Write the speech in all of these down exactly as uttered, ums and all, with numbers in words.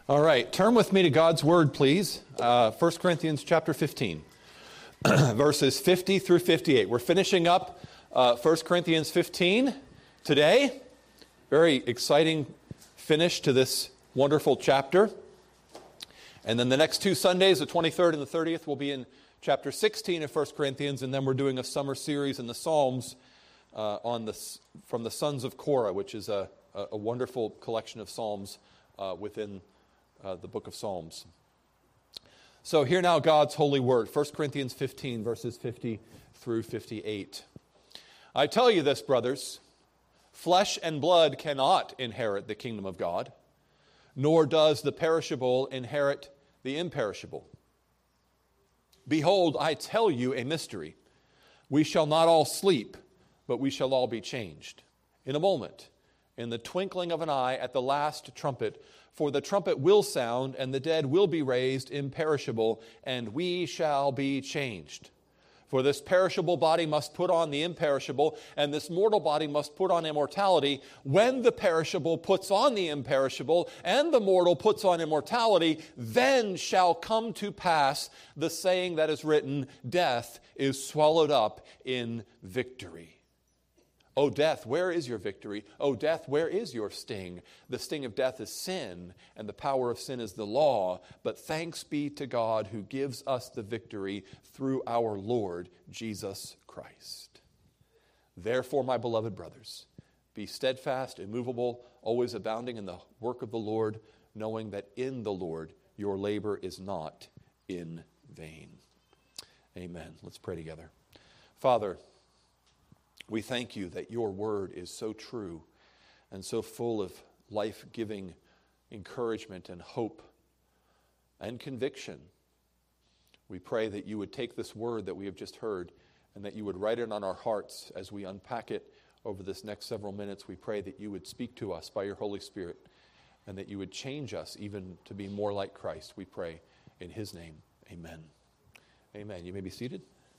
All right, turn with me to God's Word, please. Uh, First Corinthians chapter fifteen, verses fifty through fifty-eight. We're finishing up uh, First Corinthians fifteen today. Very exciting finish to this wonderful chapter. And then the next two Sundays, the twenty-third and the thirtieth, will be in chapter sixteen of First Corinthians, and then we're doing a summer series in the Psalms uh, on the from the Sons of Korah, which is a, a, a wonderful collection of psalms uh, within Uh, the book of Psalms. So hear now God's holy word, First Corinthians fifteen, verses fifty through fifty-eight. I tell you this, brothers, flesh and blood cannot inherit the kingdom of God, nor does the perishable inherit the imperishable. Behold, I tell you a mystery. We shall not all sleep, but we shall all be changed. In a moment, in the twinkling of an eye, at the last trumpet. For the trumpet will sound, and the dead will be raised imperishable, and we shall be changed. For this perishable body must put on the imperishable, and this mortal body must put on immortality. When the perishable puts on the imperishable, and the mortal puts on immortality, then shall come to pass the saying that is written, death is swallowed up in victory. O death, where is your victory? O death, where is your sting? The sting of death is sin, and the power of sin is the law. But thanks be to God who gives us the victory through our Lord Jesus Christ. Therefore, my beloved brothers, be steadfast, immovable, always abounding in the work of the Lord, knowing that in the Lord your labor is not in vain. Amen. Let's pray together. Father, we thank you that your word is so true and so full of life-giving encouragement and hope and conviction. We pray that you would take this word that we have just heard and that you would write it on our hearts as we unpack it over this next several minutes. We pray that you would speak to us by your Holy Spirit and that you would change us even to be more like Christ. We pray in his name. Amen. Amen. You may be seated.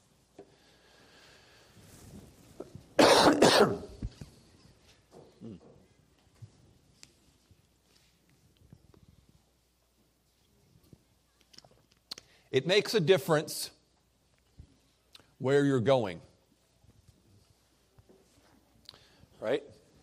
It makes a difference where you're going, right?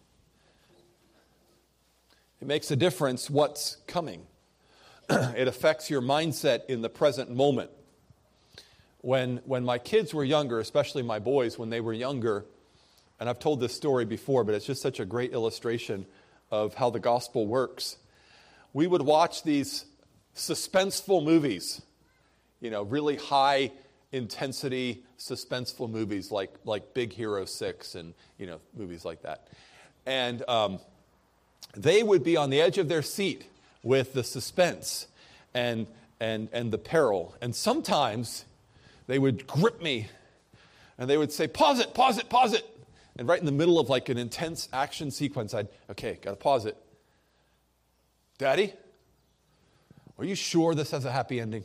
It makes a difference what's coming. It affects your mindset in the present moment. When, when my kids were younger, especially my boys, when they were younger, and I've told this story before, but it's just such a great illustration of how the gospel works. We would watch these suspenseful movies, you know, really high intensity suspenseful movies like like Big Hero six and, you know, movies like that. And um, they would be on the edge of their seat with the suspense and and and the peril. And sometimes they would grip me and they would say, pause it, pause it, pause it. And right in the middle of like an intense action sequence, I'd, okay, got to pause it. Daddy, are you sure this has a happy ending?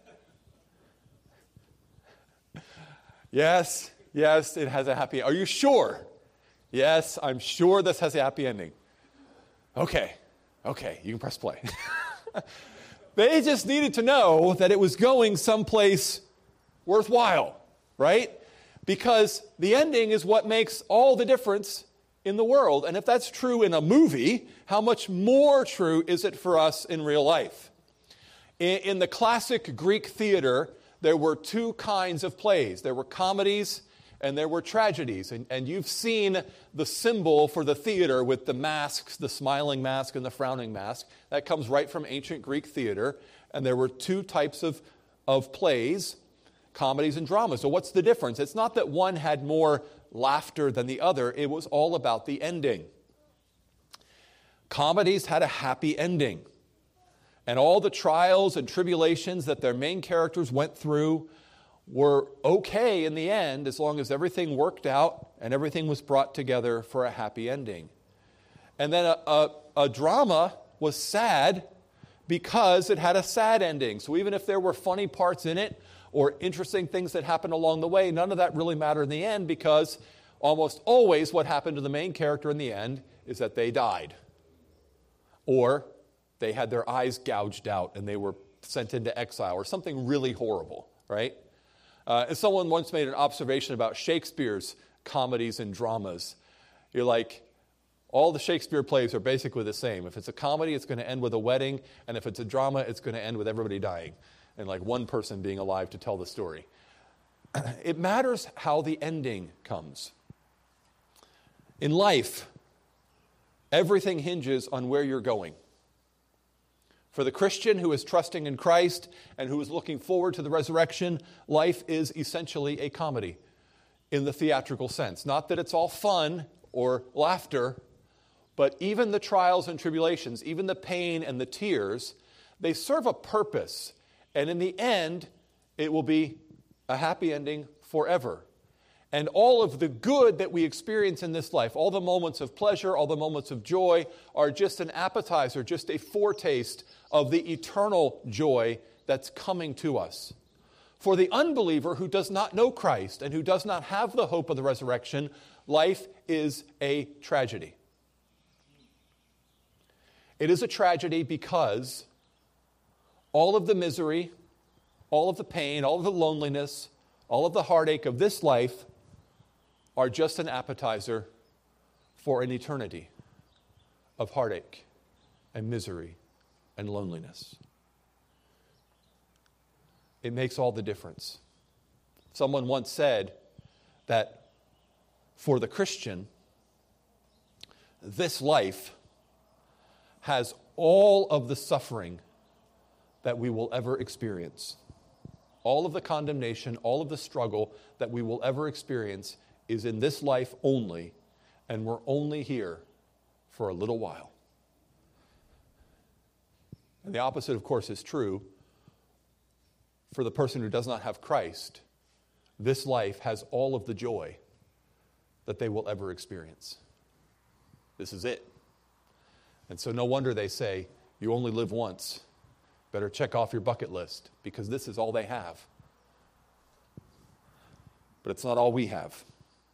Yes, yes, it has a happy ending. Are you sure? Yes, I'm sure this has a happy ending. Okay, okay, you can press play. They just needed to know that it was going someplace worthwhile, right? Because the ending is what makes all the difference in the world. And if that's true in a movie, how much more true is it for us in real life? In, in the classic Greek theater, there were two kinds of plays. There were comedies and there were tragedies. And, and you've seen the symbol for the theater with the masks, the smiling mask and the frowning mask. That comes right from ancient Greek theater. And there were two types of, of plays, comedies and dramas. So what's the difference? It's not that one had more laughter than the other. It was all about the ending. Comedies had a happy ending. And all the trials and tribulations that their main characters went through were okay in the end as long as everything worked out and everything was brought together for a happy ending. And then a, a, a drama was sad because it had a sad ending. So even if there were funny parts in it, or interesting things that happened along the way, none of that really mattered in the end because almost always what happened to the main character in the end is that they died. Or they had their eyes gouged out and they were sent into exile, or something really horrible, right? Uh, and someone once made an observation about Shakespeare's comedies and dramas. You're like, all the Shakespeare plays are basically the same. If it's a comedy, it's going to end with a wedding, and if it's a drama, it's going to end with everybody dying and like one person being alive to tell the story. It matters how the ending comes. In life, everything hinges on where you're going. For the Christian who is trusting in Christ and who is looking forward to the resurrection, life is essentially a comedy in the theatrical sense. Not that it's all fun or laughter, but even the trials and tribulations, even the pain and the tears, they serve a purpose. And in the end, it will be a happy ending forever. And all of the good that we experience in this life, all the moments of pleasure, all the moments of joy, are just an appetizer, just a foretaste of the eternal joy that's coming to us. For the unbeliever who does not know Christ and who does not have the hope of the resurrection, life is a tragedy. It is a tragedy because all of the misery, all of the pain, all of the loneliness, all of the heartache of this life are just an appetizer for an eternity of heartache and misery and loneliness. It makes all the difference. Someone once said that for the Christian, this life has all of the suffering that we will ever experience. All of the condemnation, all of the struggle that we will ever experience is in this life only, and we're only here for a little while. And the opposite, of course, is true for the person who does not have Christ. This life has all of the joy that they will ever experience. This is it. And so no wonder they say, you only live once. Better check off your bucket list, because this is all they have. But it's not all we have.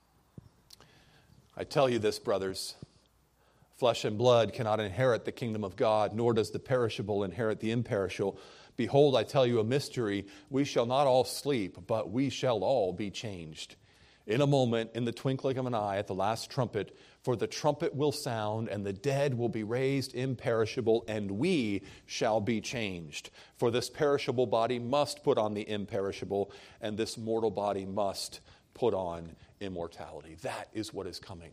I tell you this, brothers, flesh and blood cannot inherit the kingdom of God, nor does the perishable inherit the imperishable. Behold, I tell you a mystery. We shall not all sleep, but we shall all be changed. In a moment, in the twinkling of an eye, at the last trumpet, for the trumpet will sound, and the dead will be raised imperishable, and we shall be changed. For this perishable body must put on the imperishable, and this mortal body must put on immortality. That is what is coming.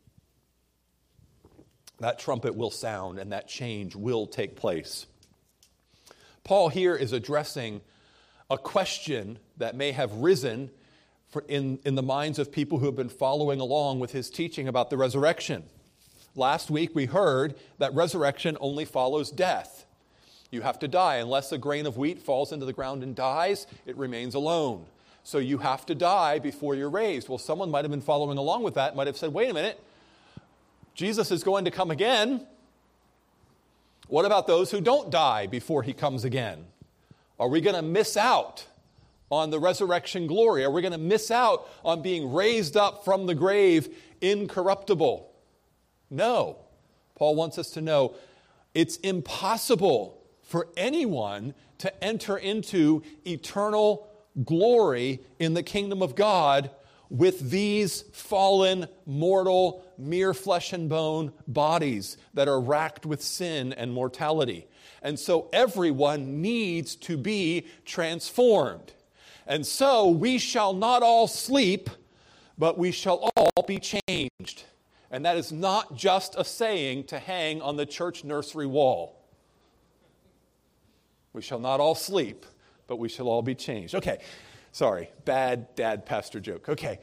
That trumpet will sound, and that change will take place. Paul here is addressing a question that may have risen for in, in the minds of people who have been following along with his teaching about the resurrection. Last week we heard that resurrection only follows death. You have to die. Unless a grain of wheat falls into the ground and dies, it remains alone. So you have to die before you're raised. Well, someone might have been following along with that, might have said, wait a minute, Jesus is going to come again. What about those who don't die before he comes again? Are we going to miss out on the resurrection glory? Are we going to miss out on being raised up from the grave incorruptible? No. Paul wants us to know it's impossible for anyone to enter into eternal glory in the kingdom of God with these fallen, mortal, mere flesh and bone bodies that are racked with sin and mortality. And so everyone needs to be transformed. And so we shall not all sleep, but we shall all be changed. And that is not just a saying to hang on the church nursery wall. We shall not all sleep, but we shall all be changed. Okay, sorry, bad dad pastor joke. Okay.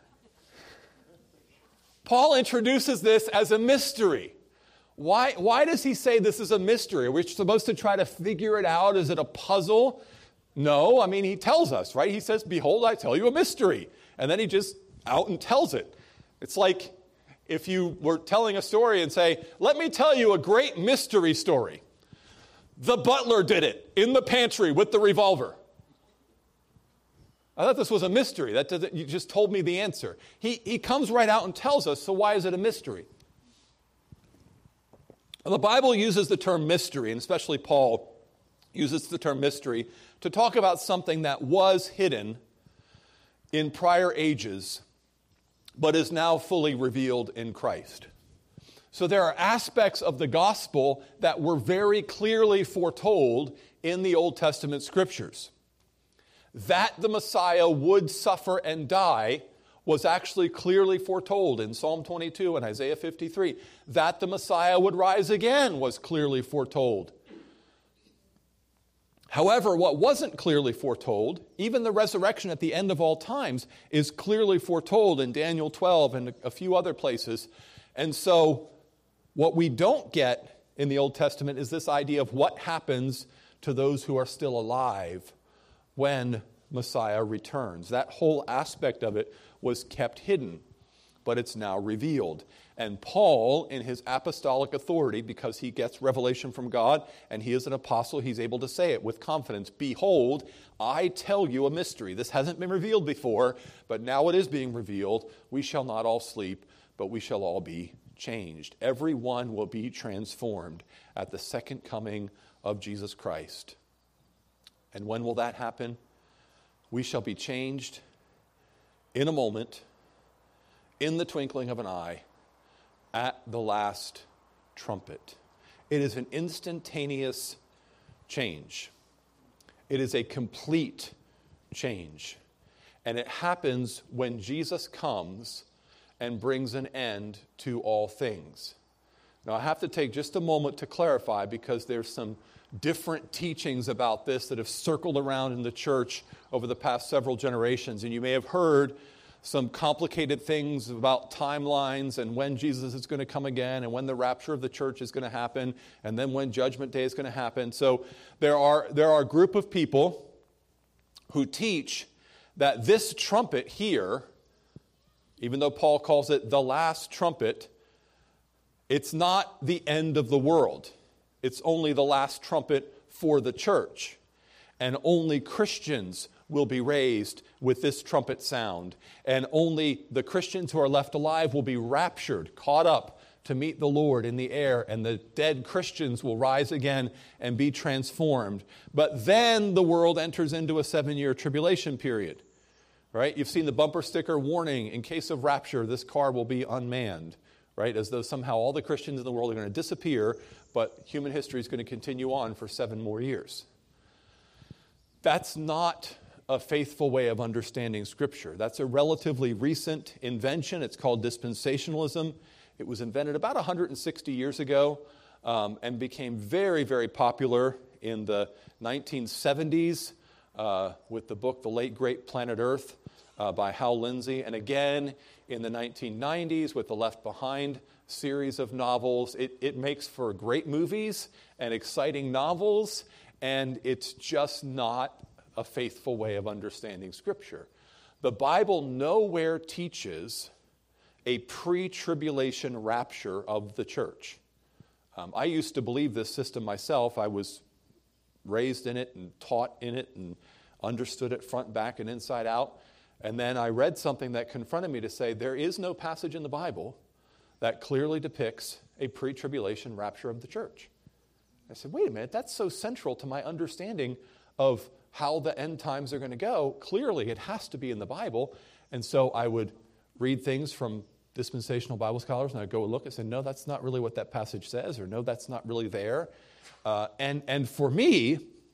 Paul introduces this as a mystery. Why, why does he say this is a mystery? Are we supposed to try to figure it out? Is it a puzzle? No, I mean, he tells us, right? He says, behold, I tell you a mystery. And then he just out and tells it. It's like if you were telling a story and say, let me tell you a great mystery story. The butler did it in the pantry with the revolver. I thought this was a mystery. That doesn't, you just told me the answer. He, he comes right out and tells us, so why is it a mystery? The Bible uses the term mystery, and especially Paul uses the term mystery, to talk about something that was hidden in prior ages, but is now fully revealed in Christ. So there are aspects of the gospel that were very clearly foretold in the Old Testament scriptures. That the Messiah would suffer and die was actually clearly foretold in Psalm twenty-two and Isaiah fifty-three. That the Messiah would rise again was clearly foretold. However, what wasn't clearly foretold, even the resurrection at the end of all times, is clearly foretold in Daniel twelve and a few other places. And so what we don't get in the Old Testament is this idea of what happens to those who are still alive when Messiah returns. That whole aspect of it was kept hidden, but it's now revealed. And Paul, in his apostolic authority, because he gets revelation from God, and he is an apostle, he's able to say it with confidence. Behold, I tell you a mystery. This hasn't been revealed before, but now it is being revealed. We shall not all sleep, but we shall all be changed. Everyone will be transformed at the second coming of Jesus Christ. And when will that happen? We shall be changed in a moment, in the twinkling of an eye, at the last trumpet. It is an instantaneous change. It is a complete change. And it happens when Jesus comes and brings an end to all things. Now, I have to take just a moment to clarify, because there's some different teachings about this that have circled around in the church over the past several generations. And you may have heard some complicated things about timelines and when Jesus is going to come again and when the rapture of the church is going to happen and then when Judgment Day is going to happen. So there are, there are a group of people who teach that this trumpet here, even though Paul calls it the last trumpet, it's not the end of the world. It's only the last trumpet for the church. And only Christians will be raised with this trumpet sound. And only the Christians who are left alive will be raptured, caught up to meet the Lord in the air. And the dead Christians will rise again and be transformed. But then the world enters into a seven-year tribulation period. Right? You've seen the bumper sticker warning, in case of rapture, this car will be unmanned. Right? As though somehow all the Christians in the world are going to disappear, but human history is going to continue on for seven more years. That's not a faithful way of understanding Scripture. That's a relatively recent invention. It's called dispensationalism. It was invented about one hundred sixty years ago um, and became very, very popular in the nineteen seventies uh, with the book The Late Great Planet Earth uh, by Hal Lindsey. And again, in the nineteen nineties with the Left Behind series of novels. It, it makes for great movies and exciting novels, and it's just not a faithful way of understanding Scripture. The Bible nowhere teaches a pre-tribulation rapture of the church. Um, I used to believe this system myself. I was raised in it and taught in it and understood it front, back, and inside out. And then I read something that confronted me to say there is no passage in the Bible that clearly depicts a pre-tribulation rapture of the church. I said, wait a minute, that's so central to my understanding of how the end times are going to go. Clearly, it has to be in the Bible. And so I would read things from dispensational Bible scholars, and I'd go look and say, no, that's not really what that passage says, or no, that's not really there. Uh, and, and for me,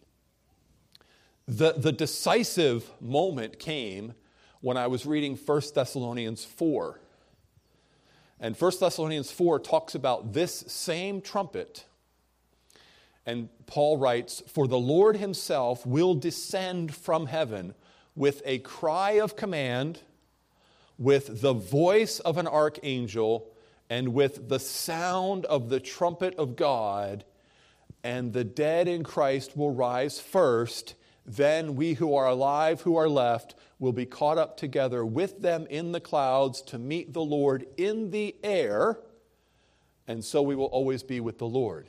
the, the decisive moment came when I was reading First Thessalonians four. And First Thessalonians four talks about this same trumpet. And Paul writes, "For the Lord himself will descend from heaven with a cry of command, with the voice of an archangel, and with the sound of the trumpet of God, and the dead in Christ will rise first. Then we who are alive, who are left, will be caught up together with them in the clouds to meet the Lord in the air, and so we will always be with the Lord."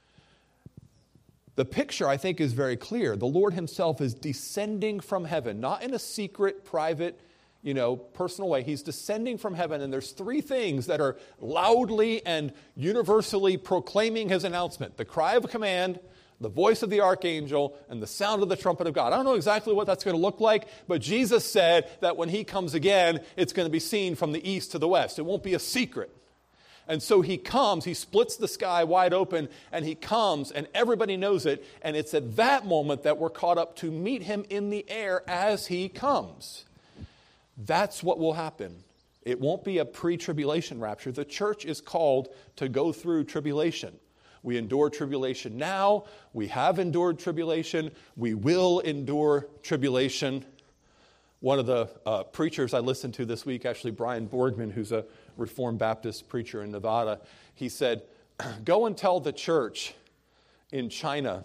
The picture, I think, is very clear. The Lord himself is descending from heaven, not in a secret, private, you know, personal way. He's descending from heaven, and there's three things that are loudly and universally proclaiming his announcement: the cry of a command, the voice of the archangel, and the sound of the trumpet of God. I don't know exactly what that's going to look like, but Jesus said that when he comes again, it's going to be seen from the east to the west. It won't be a secret. And so he comes, he splits the sky wide open, and he comes, and everybody knows it. And it's at that moment that we're caught up to meet him in the air as he comes. That's what will happen. It won't be a pre-tribulation rapture. The church is called to go through tribulation. We endure tribulation now. We have endured tribulation. We will endure tribulation. One of the uh, preachers I listened to this week, actually Brian Borgman, who's a Reformed Baptist preacher in Nevada, he said, go and tell the church in China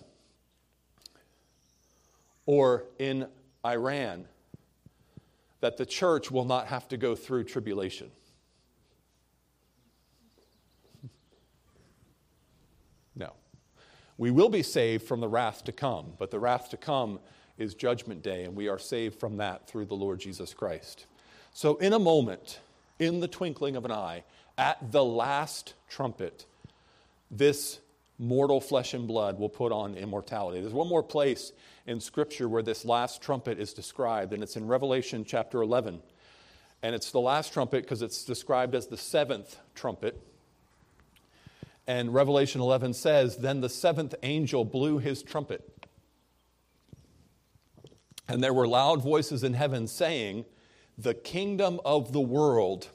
or in Iran that the church will not have to go through tribulation. No. We will be saved from the wrath to come, but the wrath to come is Judgment Day, and we are saved from that through the Lord Jesus Christ. So in a moment, in the twinkling of an eye, at the last trumpet, this mortal flesh and blood will put on immortality. There's one more place in Scripture where this last trumpet is described, and it's in Revelation chapter eleven. And it's the last trumpet because it's described as the seventh trumpet. And Revelation eleven says, then the seventh angel blew his trumpet. And there were loud voices in heaven saying, the kingdom of the world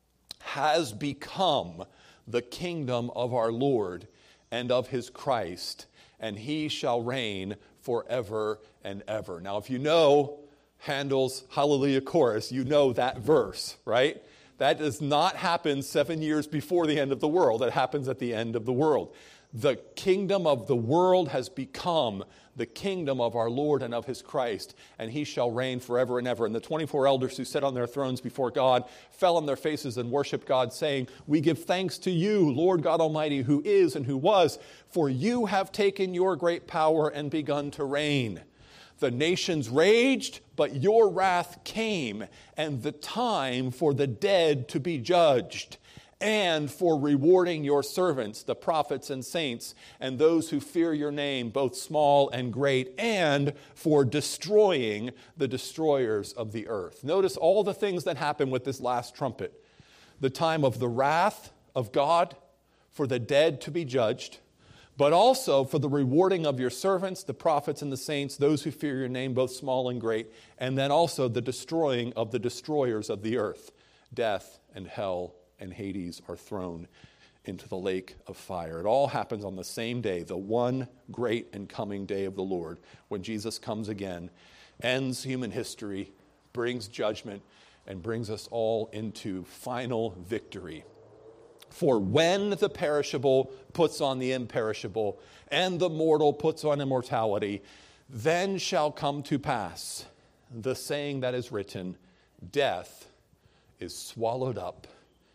has become the kingdom of our Lord and of his Christ, and he shall reign forever and ever. Now, if you know Handel's Hallelujah Chorus, you know that verse, right? That does not happen seven years before the end of the world. It happens at the end of the world. The kingdom of the world has become the kingdom of our Lord and of his Christ, and he shall reign forever and ever. And the twenty-four elders who sat on their thrones before God fell on their faces and worshiped God, saying, we give thanks to you, Lord God Almighty, who is and who was, for you have taken your great power and begun to reign. The nations raged, but your wrath came, and the time for the dead to be judged, and for rewarding your servants, the prophets and saints, and those who fear your name, both small and great, and for destroying the destroyers of the earth. Notice all the things that happen with this last trumpet. The time of the wrath of God for the dead to be judged, but also for the rewarding of your servants, the prophets and the saints, those who fear your name, both small and great, and then also the destroying of the destroyers of the earth. Death and hell and Hades are thrown into the lake of fire. It all happens on the same day, the one great and coming day of the Lord, when Jesus comes again, ends human history, brings judgment, and brings us all into final victory. For when the perishable puts on the imperishable, and the mortal puts on immortality, then shall come to pass the saying that is written, death is swallowed up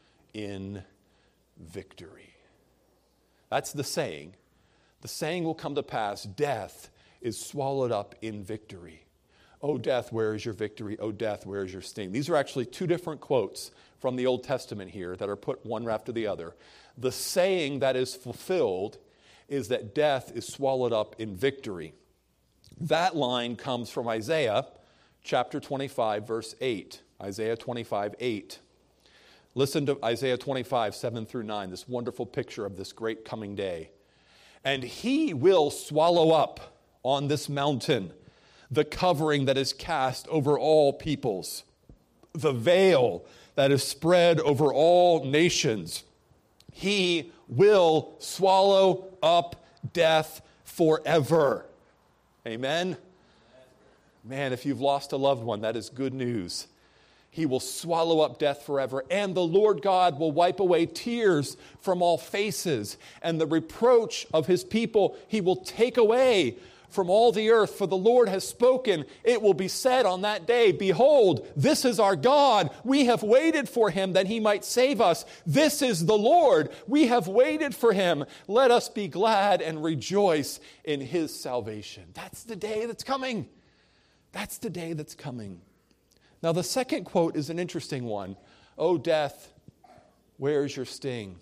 in victory. That's the saying. The saying will come to pass, death is swallowed up in victory. O death, where is your victory? O death, where is your sting? These are actually two different quotes from the Old Testament here that are put one after the other. The saying that is fulfilled is that death is swallowed up in victory. That line comes from Isaiah chapter twenty-five, verse eight. Isaiah twenty-five, eight. Listen to Isaiah twenty-five, seven through nine, this wonderful picture of this great coming day. And he will swallow up on this mountain the covering that is cast over all peoples, the veil that is spread over all nations. He will swallow up death forever. Amen? Man, if you've lost a loved one, that is good news. He will swallow up death forever, and the Lord God will wipe away tears from all faces, and the reproach of his people he will take away from all the earth. For the Lord has spoken. It will be said on that day, behold, this is our God. We have waited for him that he might save us. This is the Lord. We have waited for him. Let us be glad and rejoice in his salvation. That's the day that's coming. That's the day that's coming. Now, the second quote is an interesting one. "O death, where is your sting?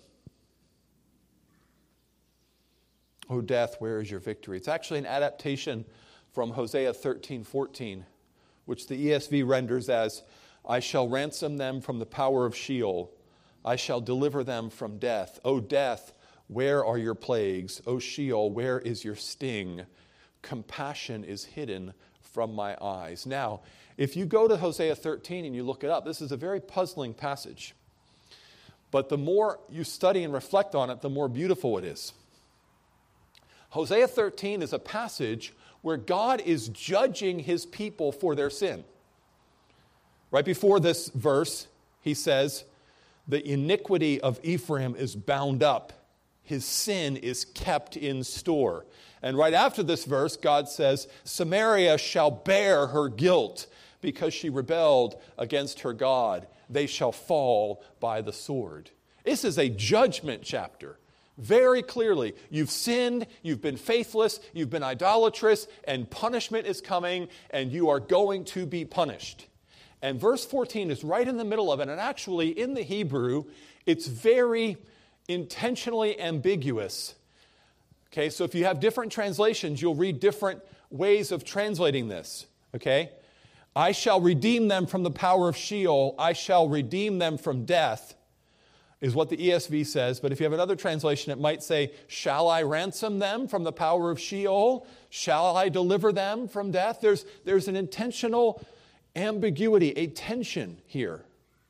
O death, where is your victory?" It's actually an adaptation from Hosea thirteen fourteen, which the E S V renders as, "I shall ransom them from the power of Sheol. I shall deliver them from death. O death, where are your plagues? O Sheol, where is your sting? Compassion is hidden from my eyes." Now, if you go to Hosea thirteen and you look it up, this is a very puzzling passage. But the more you study and reflect on it, the more beautiful it is. Hosea thirteen is a passage where God is judging his people for their sin. Right before this verse, he says, "The iniquity of Ephraim is bound up. His sin is kept in store." And right after this verse, God says, "Samaria shall bear her guilt because she rebelled against her God. They shall fall by the sword." This is a judgment chapter. Very clearly, you've sinned, you've been faithless, you've been idolatrous, and punishment is coming, and you are going to be punished. And verse fourteen is right in the middle of it, and actually in the Hebrew, it's very intentionally ambiguous. Okay, so if you have different translations, you'll read different ways of translating this. Okay? "I shall redeem them from the power of Sheol. I shall redeem them from death," is what the E S V says. But if you have another translation, it might say, "Shall I ransom them from the power of Sheol? Shall I deliver them from death?" There's, there's an intentional ambiguity, a tension here.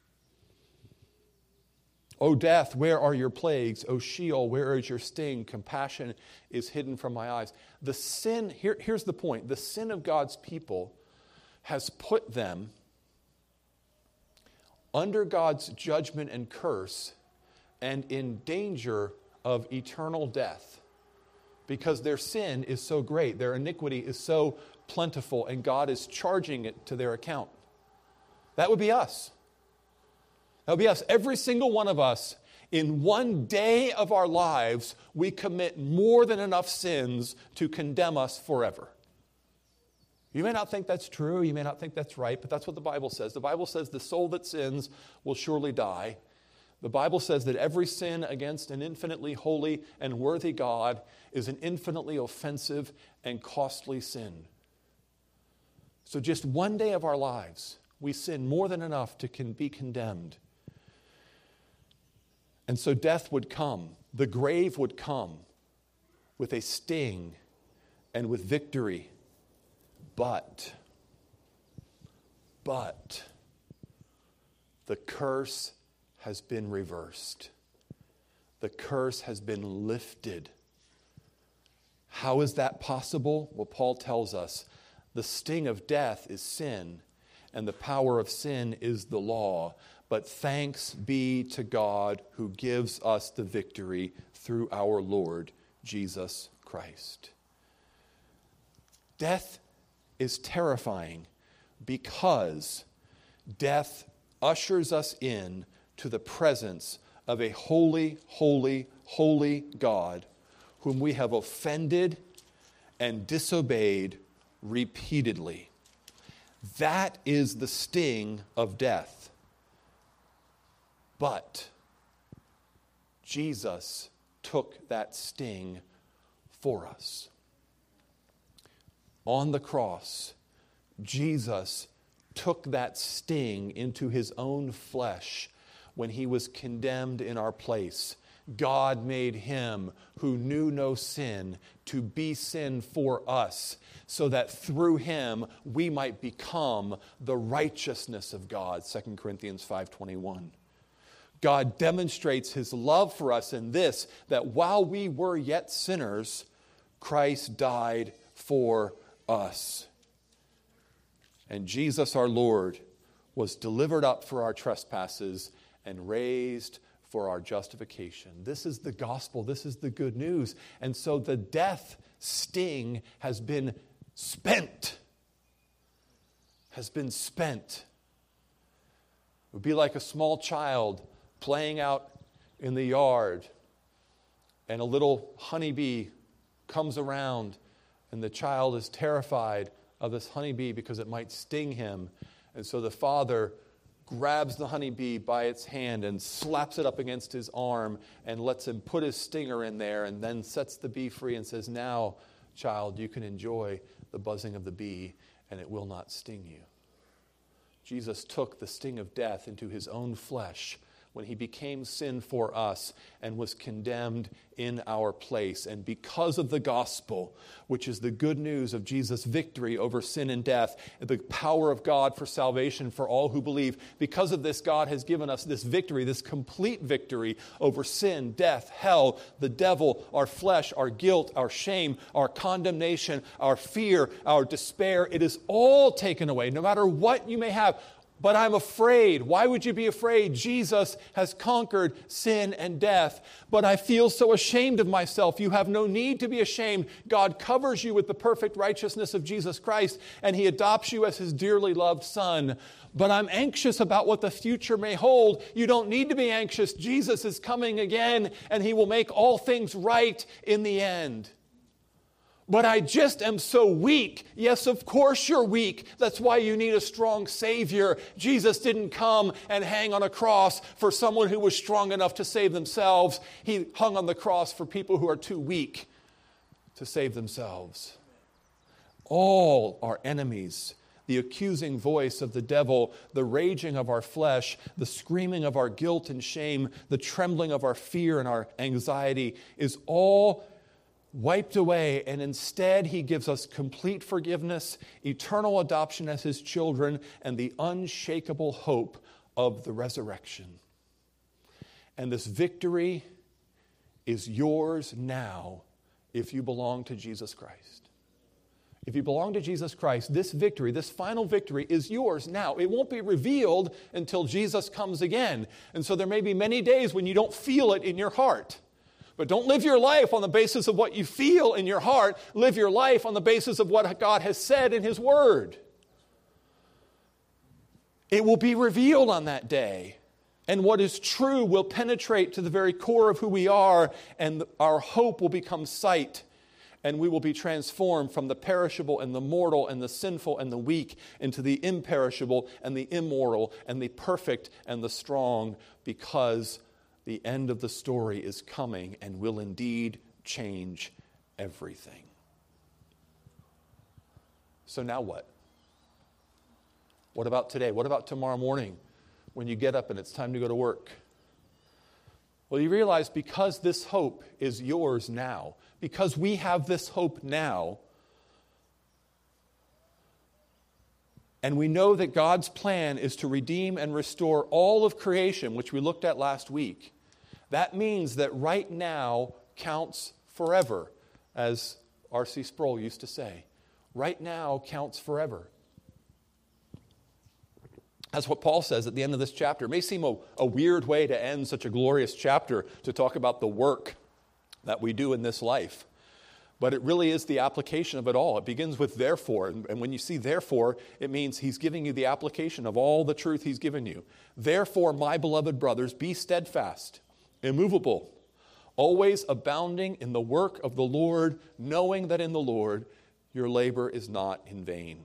"O death, where are your plagues? O Sheol, where is your sting? Compassion is hidden from my eyes." The sin, here, here's the point. The sin of God's people has put them under God's judgment and curse and in danger of eternal death because their sin is so great, their iniquity is so plentiful, and God is charging it to their account. That would be us. That would be us. Every single one of us, in one day of our lives, we commit more than enough sins to condemn us forever. You may not think that's true, you may not think that's right, but that's what the Bible says. The Bible says the soul that sins will surely die. The Bible says that every sin against an infinitely holy and worthy God is an infinitely offensive and costly sin. So just one day of our lives, we sin more than enough to can be condemned. And so death would come, the grave would come with a sting and with victory. But, but, the curse has been reversed. The curse has been lifted. How is that possible? Well, Paul tells us the sting of death is sin, and the power of sin is the law. But thanks be to God who gives us the victory through our Lord Jesus Christ. Death is terrifying because death ushers us in to the presence of a holy, holy, holy God whom we have offended and disobeyed repeatedly. That is the sting of death. But Jesus took that sting for us. On the cross, Jesus took that sting into his own flesh when he was condemned in our place. God made him who knew no sin to be sin for us, so that through him we might become the righteousness of God, Second Corinthians five twenty-one. God demonstrates his love for us in this, that while we were yet sinners, Christ died for us. And Jesus our Lord was delivered up for our trespasses and raised for our justification. This is the gospel. This is the good news. And so the death sting has been spent. Has been spent. It would be like a small child playing out in the yard, and a little honeybee comes around, and the child is terrified of this honeybee because it might sting him. And so the father grabs the honeybee by its hand and slaps it up against his arm and lets him put his stinger in there and then sets the bee free and says, now, child, you can enjoy the buzzing of the bee and it will not sting you. Jesus took the sting of death into his own flesh when he became sin for us and was condemned in our place. And because of the gospel, which is the good news of Jesus' victory over sin and death, the power of God for salvation for all who believe, because of this, God has given us this victory, this complete victory over sin, death, hell, the devil, our flesh, our guilt, our shame, our condemnation, our fear, our despair. It is all taken away, no matter what you may have. But I'm afraid. Why would you be afraid? Jesus has conquered sin and death. But I feel so ashamed of myself. You have no need to be ashamed. God covers you with the perfect righteousness of Jesus Christ, and he adopts you as his dearly loved son. But I'm anxious about what the future may hold. You don't need to be anxious. Jesus is coming again, and he will make all things right in the end. But I just am so weak. Yes, of course you're weak. That's why you need a strong Savior. Jesus didn't come and hang on a cross for someone who was strong enough to save themselves. He hung on the cross for people who are too weak to save themselves. All our enemies, the accusing voice of the devil, the raging of our flesh, the screaming of our guilt and shame, the trembling of our fear and our anxiety is all wiped away, and instead he gives us complete forgiveness, eternal adoption as his children, and the unshakable hope of the resurrection. And this victory is yours now if you belong to Jesus Christ. If you belong to Jesus Christ, this victory, this final victory is yours now. It won't be revealed until Jesus comes again. And so there may be many days when you don't feel it in your heart. But don't live your life on the basis of what you feel in your heart. Live your life on the basis of what God has said in his word. It will be revealed on that day. And what is true will penetrate to the very core of who we are, and our hope will become sight. And we will be transformed from the perishable and the mortal and the sinful and the weak into the imperishable and the immortal and the perfect and the strong, because the end of the story is coming and will indeed change everything. So now what? What about today? What about tomorrow morning when you get up and it's time to go to work? Well, you realize because this hope is yours now, because we have this hope now, and we know that God's plan is to redeem and restore all of creation, which we looked at last week. That means that right now counts forever, as R C Sproul used to say. Right now counts forever. That's what Paul says at the end of this chapter. It may seem a, a weird way to end such a glorious chapter, to talk about the work that we do in this life. But it really is the application of it all. It begins with therefore. And, and when you see therefore, it means he's giving you the application of all the truth he's given you. Therefore, my beloved brothers, be steadfast, immovable, always abounding in the work of the Lord, knowing that in the Lord your labor is not in vain.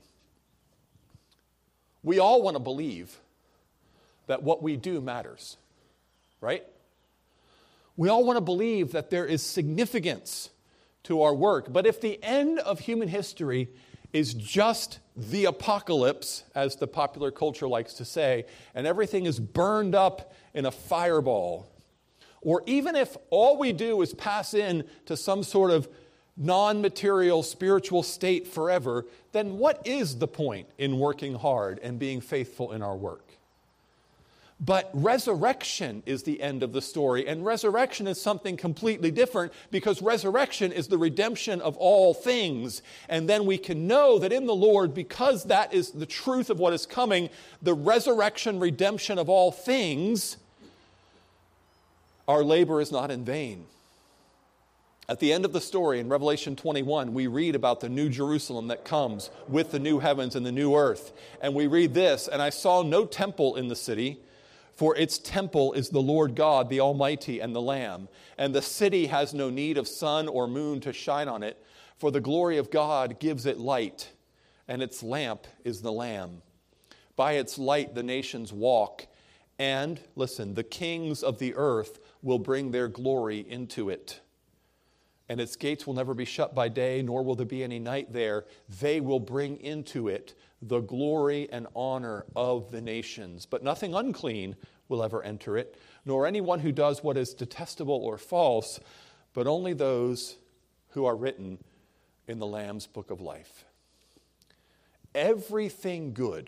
We all want to believe that what we do matters, right? We all want to believe that there is significance to our work. But if the end of human history is just the apocalypse, as the popular culture likes to say, and everything is burned up in a fireball, or even if all we do is pass in to some sort of non-material spiritual state forever, then what is the point in working hard and being faithful in our work? But resurrection is the end of the story, and resurrection is something completely different, because resurrection is the redemption of all things. And then we can know that in the Lord, because that is the truth of what is coming, the resurrection, redemption of all things, our labor is not in vain. At the end of the story in Revelation twenty-one, we read about the new Jerusalem that comes with the new heavens and the new earth. And we read this, and I saw no temple in the city, for its temple is the Lord God, the Almighty, and the Lamb. And the city has no need of sun or moon to shine on it, for the glory of God gives it light, and its lamp is the Lamb. By its light the nations walk, and, listen, the kings of the earth will bring their glory into it. And its gates will never be shut by day, nor will there be any night there. They will bring into it the glory and honor of the nations. But nothing unclean will ever enter it, nor anyone who does what is detestable or false, but only those who are written in the Lamb's book of life. Everything good,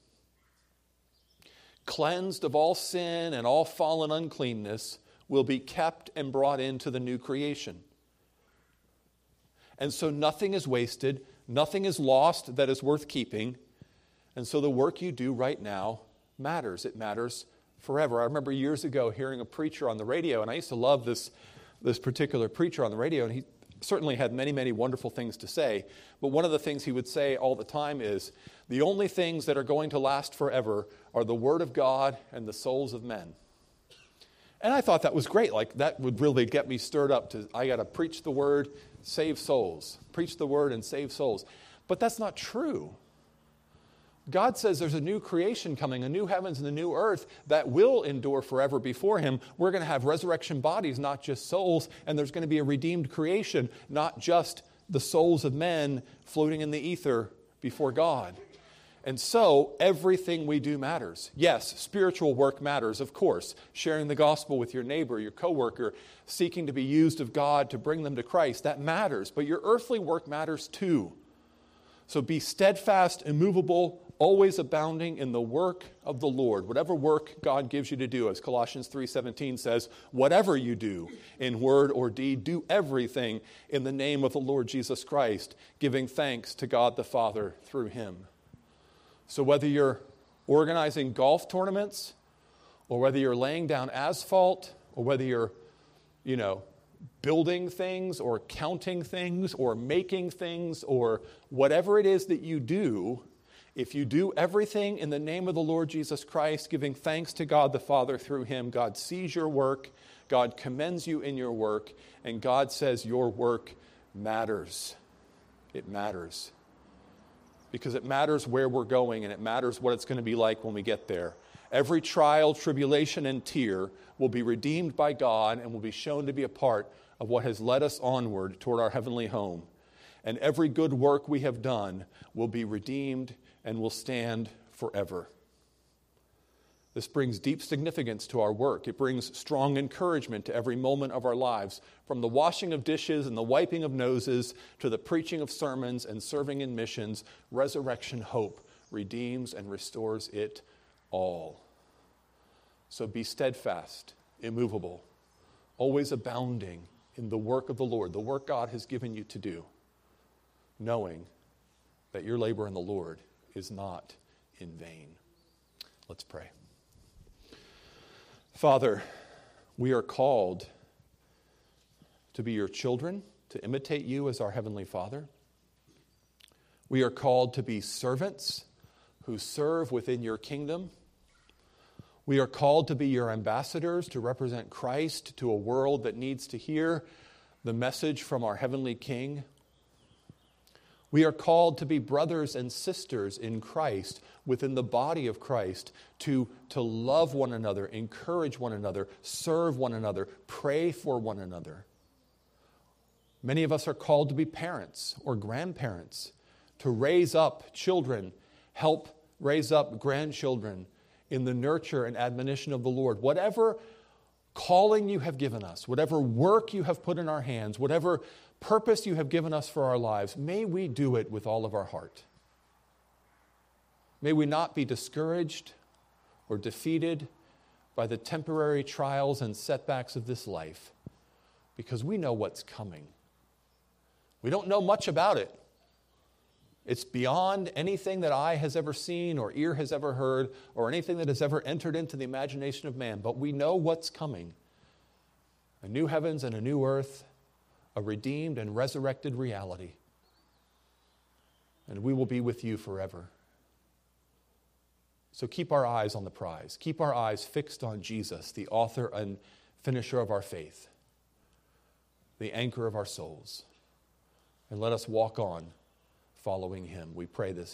cleansed of all sin and all fallen uncleanness, will be kept and brought into the new creation. And so nothing is wasted, nothing is lost that is worth keeping. And so the work you do right now matters. It matters forever. I remember years ago hearing a preacher on the radio, and I used to love this, this particular preacher on the radio, and he certainly had many, many wonderful things to say. But one of the things he would say all the time is, the only things that are going to last forever are the Word of God and the souls of men. And I thought that was great. Like, that would really get me stirred up to, I got to preach the Word, save souls. Preach the Word and save souls. But that's not true. God says there's a new creation coming, a new heavens and a new earth that will endure forever before Him. We're going to have resurrection bodies, not just souls, and there's going to be a redeemed creation, not just the souls of men floating in the ether before God. And so everything we do matters. Yes, spiritual work matters, of course. Sharing the gospel with your neighbor, your coworker, seeking to be used of God to bring them to Christ, that matters. But your earthly work matters too. So be steadfast, immovable, always abounding in the work of the Lord. Whatever work God gives you to do, as Colossians three seventeen says, whatever you do in word or deed, do everything in the name of the Lord Jesus Christ, giving thanks to God the Father through Him. So whether you're organizing golf tournaments, or whether you're laying down asphalt, or whether you're, you know, building things, or counting things, or making things, or whatever it is that you do, if you do everything in the name of the Lord Jesus Christ, giving thanks to God the Father through Him, God sees your work, God commends you in your work, and God says your work matters. It matters. Because it matters where we're going, and it matters what it's going to be like when we get there. Every trial, tribulation, and tear will be redeemed by God and will be shown to be a part of what has led us onward toward our heavenly home. And every good work we have done will be redeemed and will stand forever. This brings deep significance to our work. It brings strong encouragement to every moment of our lives, from the washing of dishes and the wiping of noses to the preaching of sermons and serving in missions. Resurrection hope redeems and restores it all. So be steadfast, immovable, always abounding in the work of the Lord, the work God has given you to do, knowing that your labor in the Lord is not in vain. Let's pray. Father, we are called to be your children, to imitate you as our Heavenly Father. We are called to be servants who serve within your kingdom. We are called to be your ambassadors, to represent Christ to a world that needs to hear the message from our Heavenly King. We are called to be brothers and sisters in Christ, within the body of Christ, to, to love one another, encourage one another, serve one another, pray for one another. Many of us are called to be parents or grandparents, to raise up children, help raise up grandchildren in the nurture and admonition of the Lord. Whatever calling you have given us, whatever work you have put in our hands, whatever purpose you have given us for our lives, may we do it with all of our heart. May we not be discouraged or defeated by the temporary trials and setbacks of this life, because we know what's coming. We don't know much about it. It's beyond anything that eye has ever seen or ear has ever heard or anything that has ever entered into the imagination of man. But we know what's coming. A new heavens and a new earth, a redeemed and resurrected reality. And we will be with you forever. So keep our eyes on the prize. Keep our eyes fixed on Jesus, the author and finisher of our faith, the anchor of our souls. And let us walk on following him. We pray this